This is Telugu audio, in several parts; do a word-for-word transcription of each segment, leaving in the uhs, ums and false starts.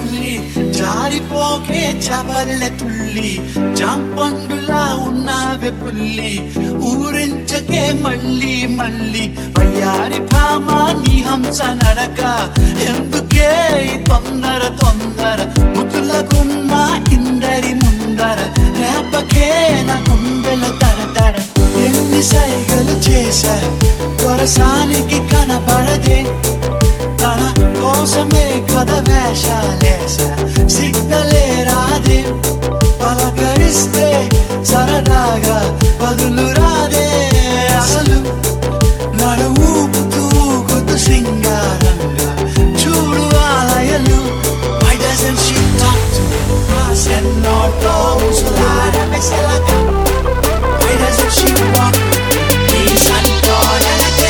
బుల్లి జారిపోకే చవల్లె తుల్లి జాంపండులా ఉన్నావే పుల్లి ఊరించకే మళ్ళీ మళ్ళీ వయ్యారి భామ నీ హంస నడక ఎందుకే తొందర తొందర ముద్దుల గుమ్మ ఇందరి ముందర రేపకే నా గుండెల తరతర ఎన్ని సైగలు చేశా కొరసానికి కనబడదే తన కోసమే కథ వేషాలేశా సిగ్నలే రాదే పలకరిస్తే సరదాగా బదులు రాదే అసలు నడువుతూ గుర్తు శృంగారంగా చూడు ఆలయలు Why doesn't she talk to me? ఎన్నో రోజులారా మెసలగా Why doesn't she walk with me? Please అంటోననకే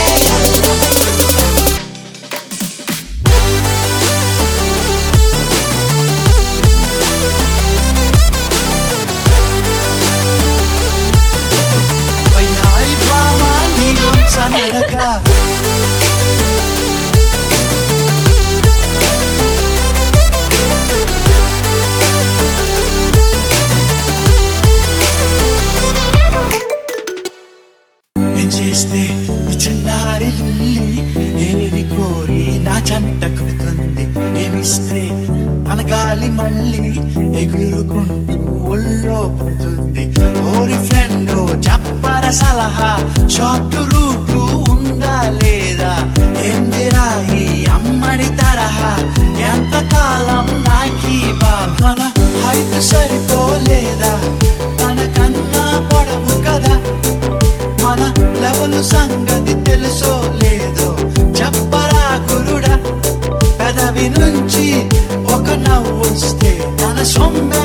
వయ్యారి భామ నీ హంస నడక చేస్తే చిన్నారి ఏది కోరి నా చంట కుడుతుంది ఏమిస్తే అనగాలి మళ్ళీ ఎగురుకుంటూ ఒళ్ళో పుడుతుంది ఓరి ఫ్రెండ్ చెప్పర సలహా షార్ట్ రూటు ఉందా లేదా ఏందిరా ఈ అమ్మడి తరహా ఎంతకాలం నాకీ బాధన హైట్ సరిపోలేదా తనకన్నా పొడవు కదా మన లెవెలు సంగతి తెలుసో లేదో చెప్పరా గురుడా పెదవి నుంచి ఒక నవ్వు వస్తే తన సొమ్మె